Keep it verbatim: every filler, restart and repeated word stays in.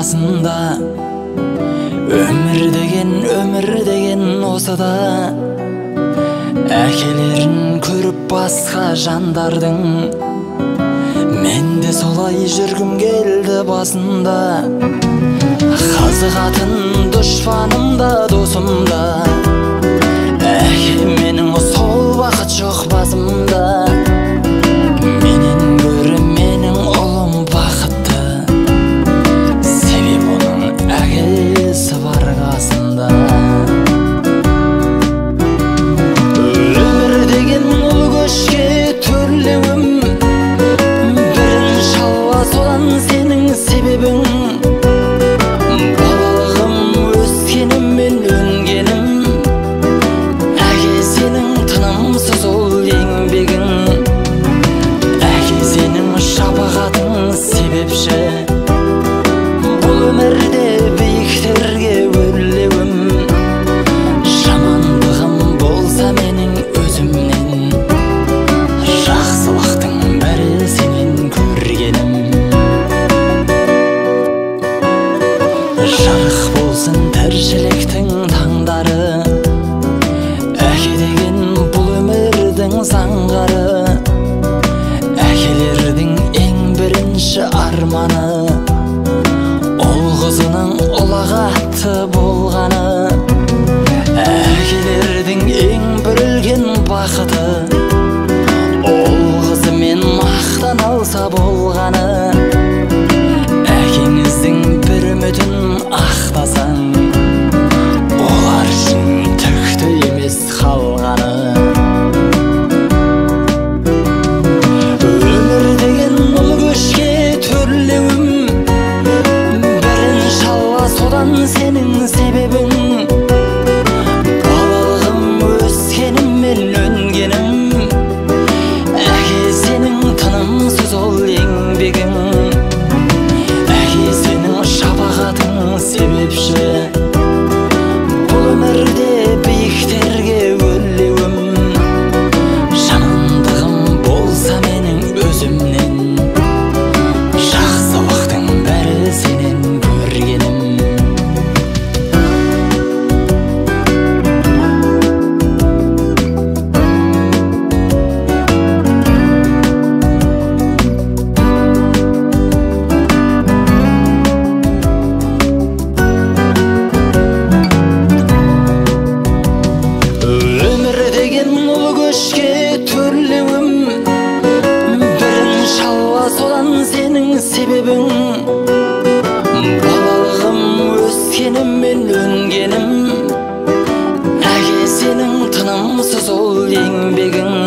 басында. Өмір деген, өмір деген осы да. Әкелерін көріп басқа жандардың, мен де солай жүргім келді басында. Қазығатын дұшпаным да досым да, әке менің сол бақыт жоқ басымда. Менен гөрі менің ұлым бақытты, себебі оның әкесі бар қасында. Өмір деген ұл көшке төрлеуім, бірінші алла содан сенің себебің. Балалығым өскенім мен өнгенім, әке сенің тынымсыз ол еңбегің. Әке сенің шапағатың себепші, бұл өмірде биіктерге өрлеуім. Жамандығым болса менің өзімнен, жақсылықтың бәрі сенен көргенім. Жарық болсын тіршіліктің таңдары, әке деген бұл өмірдің заңғары. Әкелердің ең бірінші арманы, ол қызының ұлағатты болғаны. Әкелердің ең бір үлкен бақыты, ол қызымен мақтан алса болғаны. Әкеңіздің бір үмітін ақтасаң, олар үшін түкті емес қалғаны. Өмір деген ұл көшке төрлеуім, бірінші алла содан сенің себебің. Балалығым өскенім мен өнгенім, әке сенің тынымсыз ол еңбегің. Әке сенің шапағатың себепші, бұл өмірде биіктерге өрлеуім. Жамандығым болса менің өзімнен, жақсылықтың бәрі сенен көргенім. Өмір деген ұл көшке төрлеуім, бірінші алла содан сенің себебің. Балалығым өскенім мен өнгенім, әке сенің тынымсыз ол еңбегің.